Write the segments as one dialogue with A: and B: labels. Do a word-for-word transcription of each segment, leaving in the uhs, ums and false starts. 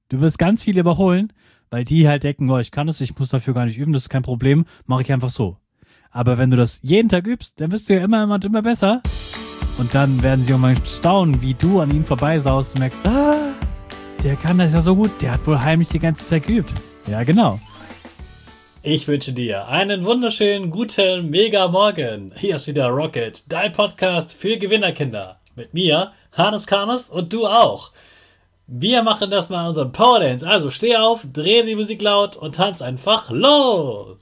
A: Du wirst ganz viele überholen, weil die halt denken, oh, ich kann es, ich muss dafür gar nicht üben, das ist kein Problem, mache ich einfach so. Aber wenn du das jeden Tag übst, dann wirst du ja immer, immer, immer besser. Und dann werden sie irgendwann staunen, wie du an ihnen vorbeisaust und merkst, ah, der kann das ja so gut, der hat wohl heimlich die ganze Zeit geübt. Ja, genau. Ich wünsche dir einen wunderschönen, guten, mega Morgen. Hier ist wieder Rocket, dein Podcast für Gewinnerkinder. Mit mir, Hannes Karnes und du auch. Wir machen das mal unseren Power Dance. Also steh auf, dreh die Musik laut und tanz einfach los.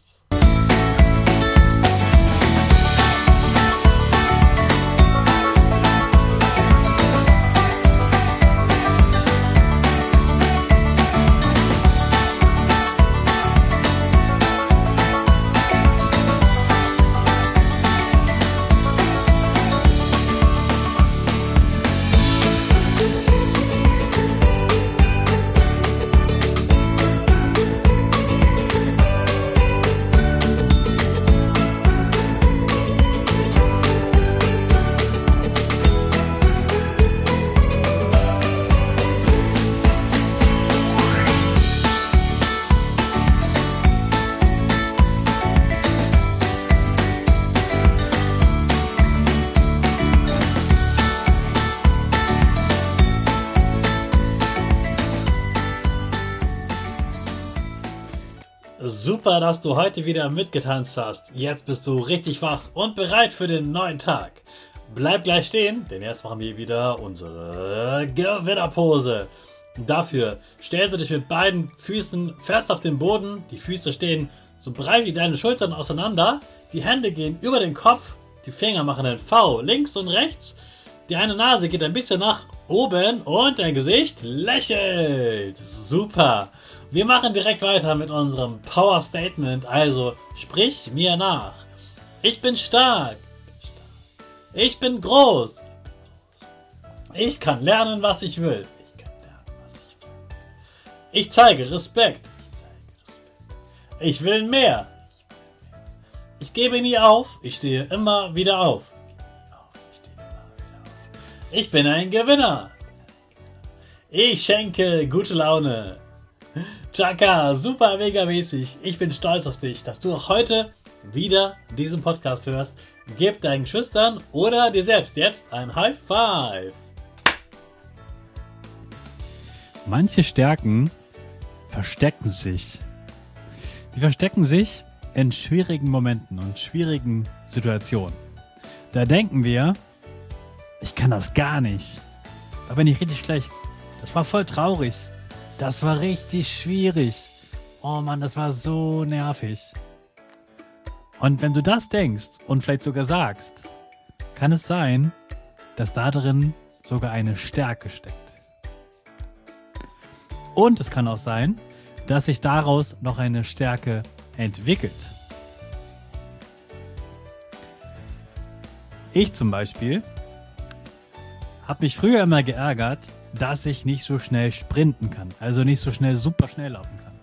A: Super, dass du heute wieder mitgetanzt hast. Jetzt bist du richtig wach und bereit für den neuen Tag. Bleib gleich stehen, denn jetzt machen wir wieder unsere Gewinnerpose. Dafür stellst du dich mit beiden Füßen fest auf den Boden. Die Füße stehen so breit wie deine Schultern auseinander. Die Hände gehen über den Kopf. Die Finger machen ein V links und rechts. Die eine Nase geht ein bisschen nach oben und dein Gesicht lächelt. Super. Wir machen direkt weiter mit unserem Power Statement, also sprich mir nach. Ich bin stark. Ich bin groß. Ich kann lernen, was ich will. Ich kann lernen, was ich will. Ich zeige Respekt. Ich will mehr. Ich gebe nie auf. Ich stehe immer wieder auf. Ich bin ein Gewinner. Ich schenke gute Laune. Chaka, super mega mäßig. Ich bin stolz auf dich, dass du auch heute wieder diesen Podcast hörst. Gib deinen Geschwistern oder dir selbst jetzt ein High Five. Manche Stärken verstecken sich. Die verstecken sich in schwierigen Momenten und schwierigen Situationen. Da denken wir, ich kann das gar nicht. Da bin ich richtig schlecht. Das war voll traurig. Das war richtig schwierig. Oh Mann, das war so nervig. Und wenn du das denkst und vielleicht sogar sagst, kann es sein, dass da drin sogar eine Stärke steckt. Und es kann auch sein, dass sich daraus noch eine Stärke entwickelt. Ich zum Beispiel habe mich früher immer geärgert, dass ich nicht so schnell sprinten kann, also nicht so schnell super schnell laufen kann.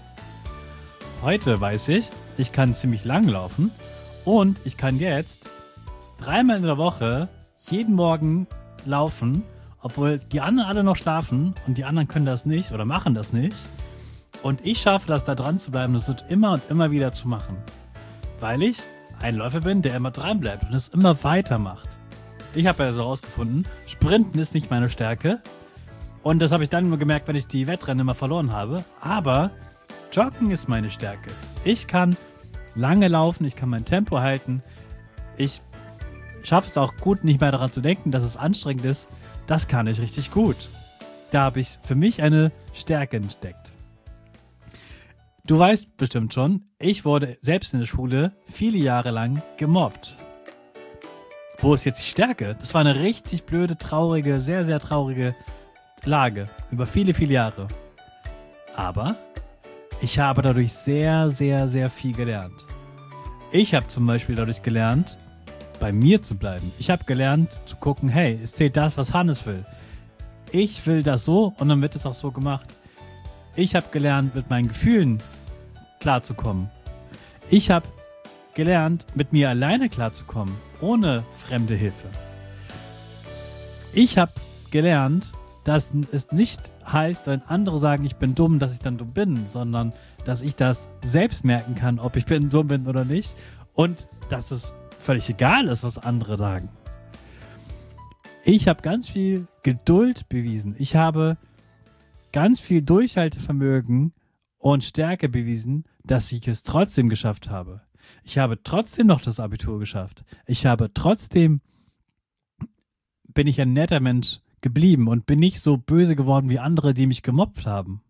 A: Heute weiß ich, ich kann ziemlich lang laufen und ich kann jetzt dreimal in der Woche jeden Morgen laufen, obwohl die anderen alle noch schlafen und die anderen können das nicht oder machen das nicht. Und ich schaffe das, da dran zu bleiben, das wird immer und immer wieder zu machen, weil ich ein Läufer bin, der immer dran bleibt und es immer weitermacht. Ich habe ja so herausgefunden, Sprinten ist nicht meine Stärke. Und das habe ich dann nur gemerkt, wenn ich die Wettrennen immer verloren habe. Aber Joggen ist meine Stärke. Ich kann lange laufen, ich kann mein Tempo halten. Ich schaffe es auch gut, nicht mehr daran zu denken, dass es anstrengend ist. Das kann ich richtig gut. Da habe ich für mich eine Stärke entdeckt. Du weißt bestimmt schon, ich wurde selbst in der Schule viele Jahre lang gemobbt. Wo ist jetzt die Stärke? Das war eine richtig blöde, traurige, sehr, sehr traurige Lage über viele, viele Jahre. Aber ich habe dadurch sehr, sehr, sehr viel gelernt. Ich habe zum Beispiel dadurch gelernt, bei mir zu bleiben. Ich habe gelernt zu gucken, hey, es zählt das, was Hannes will. Ich will das so und dann wird es auch so gemacht. Ich habe gelernt, mit meinen Gefühlen klarzukommen. Ich habe gelernt, mit mir alleine klarzukommen, ohne fremde Hilfe. Ich habe gelernt, dass es nicht heißt, wenn andere sagen, ich bin dumm, dass ich dann dumm bin, sondern dass ich das selbst merken kann, ob ich bin, dumm bin oder nicht und dass es völlig egal ist, was andere sagen. Ich habe ganz viel Geduld bewiesen. Ich habe ganz viel Durchhaltevermögen und Stärke bewiesen, dass ich es trotzdem geschafft habe. Ich habe trotzdem noch das Abitur geschafft. Ich habe trotzdem, bin ich ein netter Mensch geblieben und bin nicht so böse geworden wie andere, die mich gemobbt haben.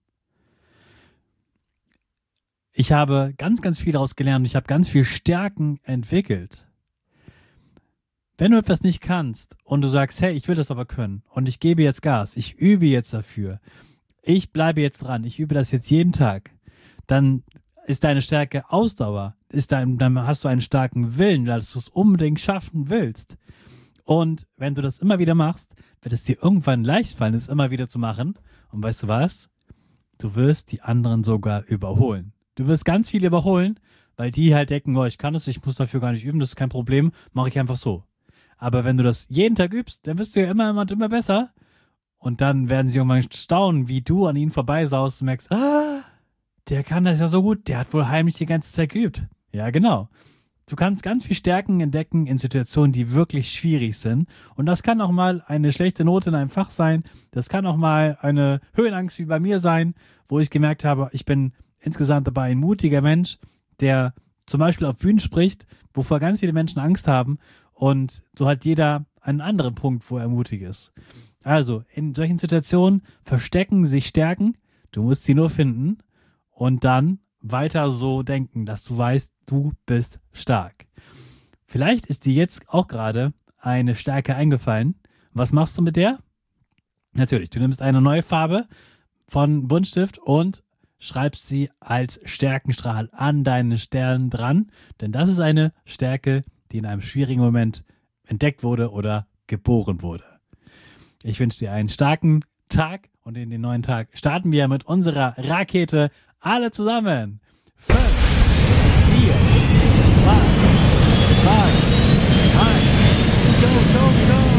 A: Ich habe ganz, ganz viel daraus gelernt. Ich habe ganz viel Stärken entwickelt. Wenn du etwas nicht kannst und du sagst, hey, ich will das aber können und ich gebe jetzt Gas, ich übe jetzt dafür, ich bleibe jetzt dran, ich übe das jetzt jeden Tag, dann ist deine Stärke Ausdauer, ist dein, dann hast du einen starken Willen, dass du es unbedingt schaffen willst. Und wenn du das immer wieder machst, wird es dir irgendwann leicht fallen, es immer wieder zu machen. Und weißt du was? Du wirst die anderen sogar überholen. Du wirst ganz viele überholen, weil die halt denken, oh, ich kann es, ich muss dafür gar nicht üben, das ist kein Problem, mache ich einfach so. Aber wenn du das jeden Tag übst, dann wirst du ja immer, immer, immer besser. Und dann werden sie irgendwann staunen, wie du an ihnen vorbeisaust und merkst, ah, der kann das ja so gut, der hat wohl heimlich die ganze Zeit geübt. Ja, genau. Du kannst ganz viel Stärken entdecken in Situationen, die wirklich schwierig sind. Und das kann auch mal eine schlechte Note in einem Fach sein. Das kann auch mal eine Höhenangst wie bei mir sein, wo ich gemerkt habe, ich bin insgesamt dabei ein mutiger Mensch, der zum Beispiel auf Bühnen spricht, wovor ganz viele Menschen Angst haben. Und so hat jeder einen anderen Punkt, wo er mutig ist. Also, in solchen Situationen verstecken sich Stärken. Du musst sie nur finden und dann weiter so denken, dass du weißt, du bist stark. Vielleicht ist dir jetzt auch gerade eine Stärke eingefallen. Was machst du mit der? Natürlich, du nimmst eine neue Farbe von Buntstift und schreibst sie als Stärkenstrahl an deine Sterne dran, denn das ist eine Stärke, die in einem schwierigen Moment entdeckt wurde oder geboren wurde. Ich wünsche dir einen starken Tag und in den neuen Tag starten wir mit unserer Rakete alle zusammen. Fünf, vier, drei, zwei, eins, go, go, go!